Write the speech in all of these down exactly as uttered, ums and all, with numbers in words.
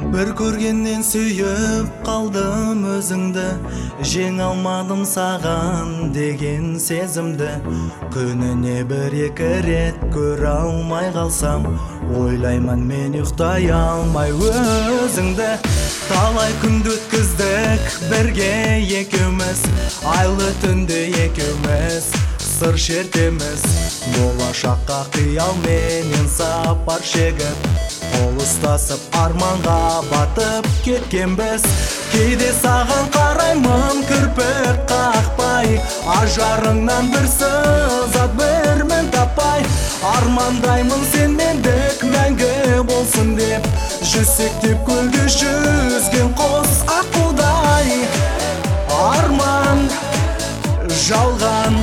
Bir көргеннен сүйіп қалдым өзіңді, жеңе алмадым саған деген сезімді. Күніне бір-екі рет көре алмай қалсам, ойлаймын мен ұйықтай алмай өзіңді. Талай күнді өткіздік бірге екеуміз, айлы түнде екеуміз сыр шертеміз. Болашаққа қиялменен сапар шегіп, қол ұстасып арманға батып кеткенбіз. Кейде саған қараймын кірпік қақпай, ажарыңнан бір сызат бір мін таппай. Армандаймын сен мендік мәңгі болсын деп, жүзсектеп көлде жүзген қос аққудай. Арман жалған,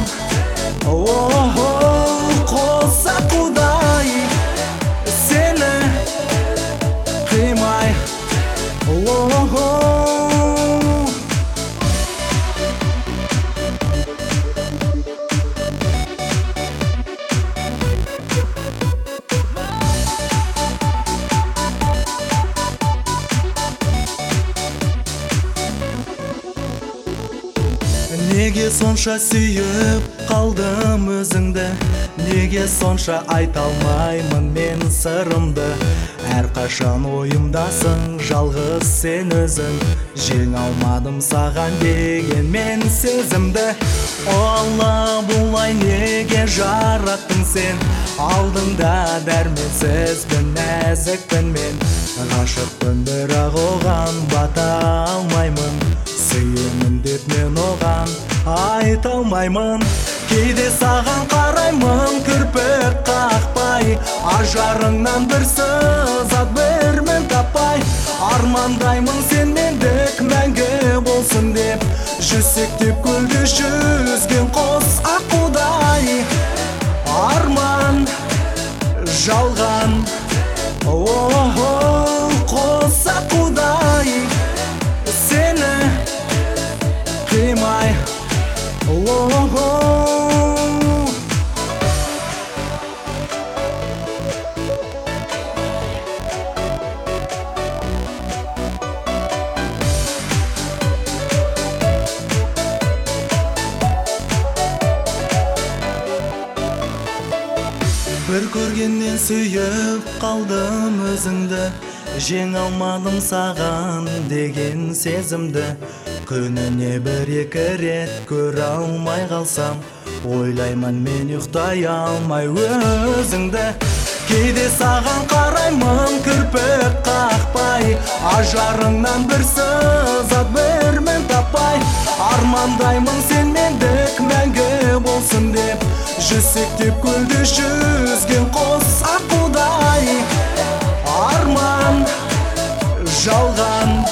қос аққудай, сені қимай. Неге сонша сүйіп қалдым өзіңді, неге сонша айта алмаймын мен сырымды. Әрқашан ойымдасың жалғыз сен өзің, жеңе алмадым саған деген мен сезімді. Алла, бұлай неге жараттың сен, алдыңда дәрменсізбін, нәзікпін мен. Ғашықпын бірақ оған бата алмаймын, сүйемін деп мен оған айта алмаймын. Кейде саған қараймын кірпік қақпай, ажарыңнан бір сызат бір мін таппай. Армандаймын сен мендік мәңгі болсын деп, жүзсектеп көлде жүзген қос аққудай. Арман жалған, қос аққудай, сені қимай. Bir көргеннен сүйіп қалдым өзіңді, жеңе алмадым саған деген сезімді. Күніне бір-екі рет көре алмай қалсам, ойлаймын мен ұйықтай алмай өзіңді. Кейде саған қараймын кірпік қақпай, ажарыңнан бір сызат бір мін таппай. Армандаймын сен мендік мәңгі болсын деп, жүзсектеп көлде жүзген қос аққудай. Арман жалған,